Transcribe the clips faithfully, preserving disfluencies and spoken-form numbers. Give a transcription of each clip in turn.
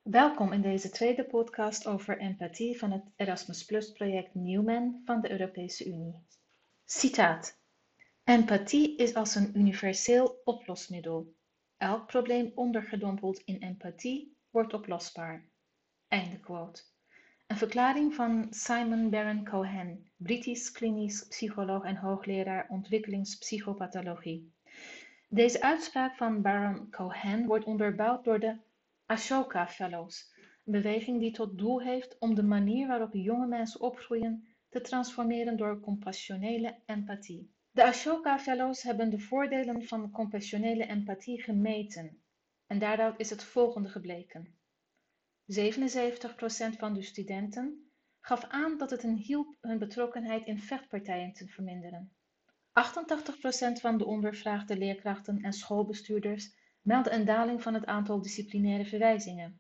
Welkom in deze tweede podcast over empathie van het Erasmus Plus project Newman van de Europese Unie. Citaat: Empathie is als een universeel oplosmiddel. Elk probleem ondergedompeld in empathie wordt oplosbaar. Einde quote. Een verklaring van Simon Baron-Cohen, Britisch klinisch psycholoog en hoogleraar ontwikkelingspsychopathologie. Deze uitspraak van Baron-Cohen wordt onderbouwd door de Ashoka Fellows, een beweging die tot doel heeft om de manier waarop jonge mensen opgroeien te transformeren door compassionele empathie. De Ashoka Fellows hebben de voordelen van compassionele empathie gemeten en daaruit is het volgende gebleken. zevenenzeventig procent van de studenten gaf aan dat het hen hielp hun betrokkenheid in vechtpartijen te verminderen. achtentachtig procent van de ondervraagde leerkrachten en schoolbestuurders meldde een daling van het aantal disciplinaire verwijzingen.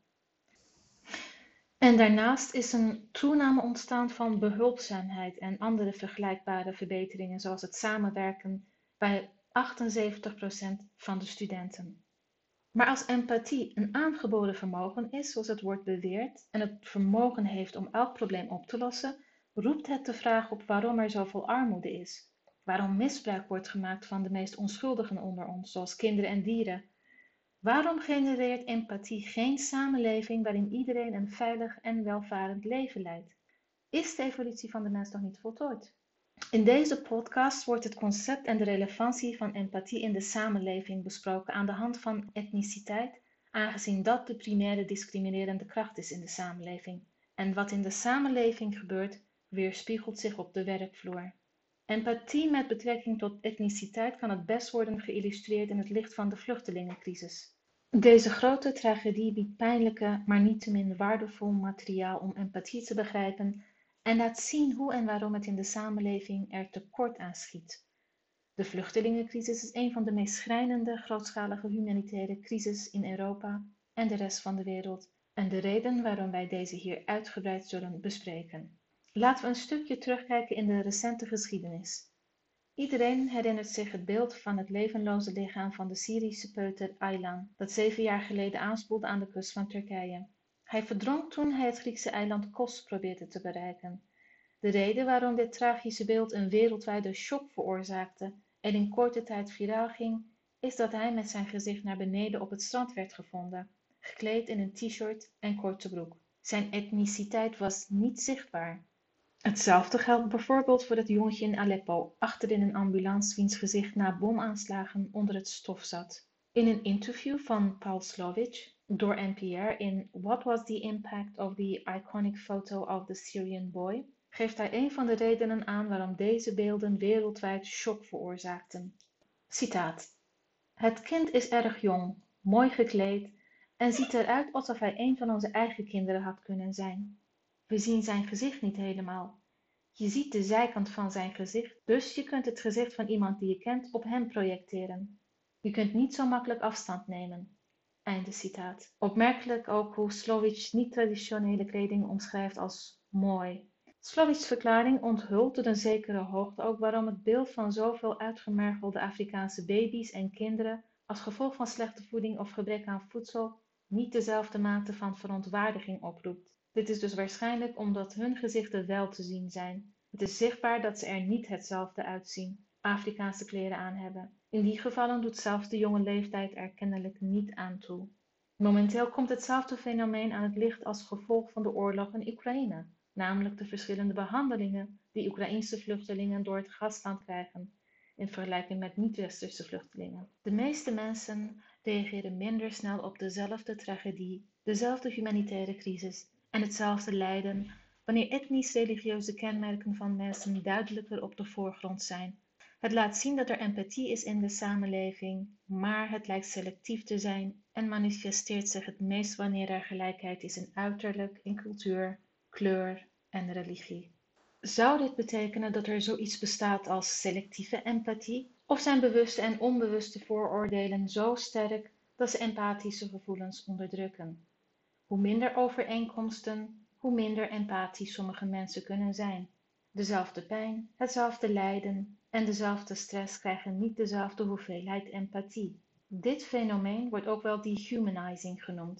En daarnaast is een toename ontstaan van behulpzaamheid en andere vergelijkbare verbeteringen, zoals het samenwerken bij achtenzeventig procent van de studenten. Maar als empathie een aangeboren vermogen is, zoals het wordt beweerd, en het vermogen heeft om elk probleem op te lossen, roept het de vraag op waarom er zoveel armoede is. Waarom misbruik wordt gemaakt van de meest onschuldigen onder ons, zoals kinderen en dieren. Waarom genereert empathie geen samenleving waarin iedereen een veilig en welvarend leven leidt? Is de evolutie van de mens nog niet voltooid? In deze podcast wordt het concept en de relevantie van empathie in de samenleving besproken aan de hand van etniciteit, aangezien dat de primaire discriminerende kracht is in de samenleving. En wat in de samenleving gebeurt, weerspiegelt zich op de werkvloer. Empathie met betrekking tot etniciteit kan het best worden geïllustreerd in het licht van de vluchtelingencrisis. Deze grote tragedie biedt pijnlijke, maar niettemin waardevol materiaal om empathie te begrijpen en laat zien hoe en waarom het in de samenleving er tekort aan schiet. De vluchtelingencrisis is een van de meest schrijnende, grootschalige humanitaire crises in Europa en de rest van de wereld en de reden waarom wij deze hier uitgebreid zullen bespreken. Laten we een stukje terugkijken in de recente geschiedenis. Iedereen herinnert zich het beeld van het levenloze lichaam van de Syrische peuter Aylan, dat zeven jaar geleden aanspoelde aan de kust van Turkije. Hij verdronk toen hij het Griekse eiland Kos probeerde te bereiken. De reden waarom dit tragische beeld een wereldwijde shock veroorzaakte en in korte tijd viraal ging, is dat hij met zijn gezicht naar beneden op het strand werd gevonden, gekleed in een t-shirt en korte broek. Zijn etniciteit was niet zichtbaar. Hetzelfde geldt bijvoorbeeld voor het jongetje in Aleppo, achterin een ambulance wiens gezicht na bomaanslagen onder het stof zat. In een interview van Paul Slovic door N P R in What was the impact of the iconic photo of the Syrian boy, geeft hij een van de redenen aan waarom deze beelden wereldwijd shock veroorzaakten. Citaat: Het kind is erg jong, mooi gekleed en ziet eruit alsof hij een van onze eigen kinderen had kunnen zijn. We zien zijn gezicht niet helemaal. Je ziet de zijkant van zijn gezicht, dus je kunt het gezicht van iemand die je kent op hem projecteren. Je kunt niet zo makkelijk afstand nemen. Einde citaat. Opmerkelijk ook hoe Slovic niet-traditionele kleding omschrijft als mooi. Slovic's verklaring onthult tot een zekere hoogte ook waarom het beeld van zoveel uitgemergelde Afrikaanse baby's en kinderen als gevolg van slechte voeding of gebrek aan voedsel niet dezelfde mate van verontwaardiging oproept. Dit is dus waarschijnlijk omdat hun gezichten wel te zien zijn. Het is zichtbaar dat ze er niet hetzelfde uitzien, Afrikaanse kleren aan hebben. In die gevallen doet zelfs de jonge leeftijd er kennelijk niet aan toe. Momenteel komt hetzelfde fenomeen aan het licht als gevolg van de oorlog in Oekraïne, namelijk de verschillende behandelingen die Oekraïense vluchtelingen door het gastland krijgen, in vergelijking met niet-westerse vluchtelingen. De meeste mensen reageren minder snel op dezelfde tragedie, dezelfde humanitaire crisis en hetzelfde lijden wanneer etnisch-religieuze kenmerken van mensen duidelijker op de voorgrond zijn. Het laat zien dat er empathie is in de samenleving, maar het lijkt selectief te zijn en manifesteert zich het meest wanneer er gelijkheid is in uiterlijk, in cultuur, kleur en religie. Zou dit betekenen dat er zoiets bestaat als selectieve empathie? Of zijn bewuste en onbewuste vooroordelen zo sterk dat ze empathische gevoelens onderdrukken? Hoe minder overeenkomsten, hoe minder empathisch sommige mensen kunnen zijn. Dezelfde pijn, hetzelfde lijden en dezelfde stress krijgen niet dezelfde hoeveelheid empathie. Dit fenomeen wordt ook wel dehumanizing genoemd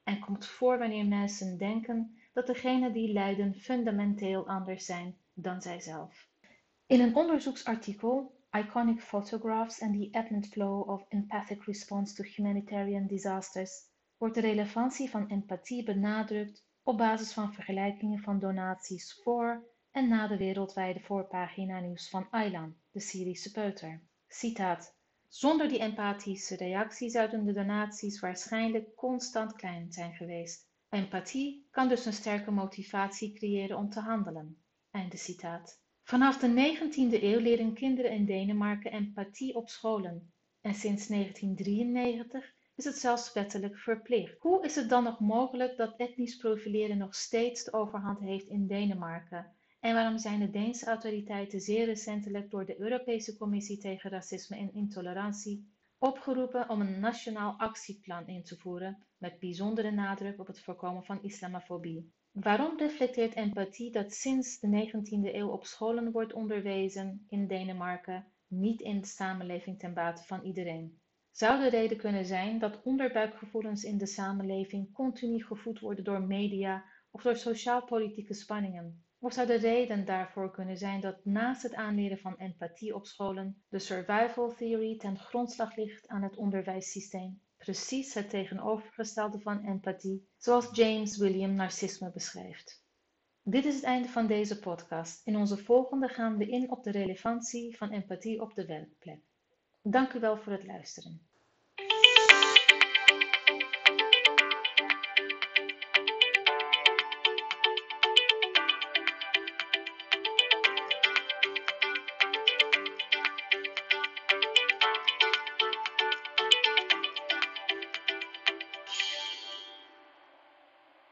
en komt voor wanneer mensen denken dat degenen die lijden fundamenteel anders zijn dan zijzelf. In een onderzoeksartikel Iconic Photographs and the Ebb and Flow of Empathic Response to Humanitarian Disasters wordt de relevantie van empathie benadrukt op basis van vergelijkingen van donaties voor en na de wereldwijde voorpagina nieuws van Aylan, de Syrische peuter. Citaat: Zonder die empathische reactie zouden de donaties waarschijnlijk constant klein zijn geweest. Empathie kan dus een sterke motivatie creëren om te handelen. Einde citaat. Vanaf de negentiende eeuw leren kinderen in Denemarken empathie op scholen en sinds negentien drieënnegentig is het zelfs wettelijk verplicht. Hoe is het dan nog mogelijk dat etnisch profileren nog steeds de overhand heeft in Denemarken? En waarom zijn de Deense autoriteiten zeer recentelijk door de Europese Commissie tegen Racisme en Intolerantie opgeroepen om een nationaal actieplan in te voeren met bijzondere nadruk op het voorkomen van islamofobie? Waarom reflecteert empathie dat sinds de negentiende eeuw op scholen wordt onderwezen in Denemarken niet in de samenleving ten bate van iedereen? Zou de reden kunnen zijn dat onderbuikgevoelens in de samenleving continu gevoed worden door media of door sociaal-politieke spanningen? Of zou de reden daarvoor kunnen zijn dat naast het aanleren van empathie op scholen de survival theory ten grondslag ligt aan het onderwijssysteem? Precies het tegenovergestelde van empathie, zoals James William narcisme beschrijft. Dit is het einde van deze podcast. In onze volgende gaan we in op de relevantie van empathie op de werkplek. Dank u wel voor het luisteren.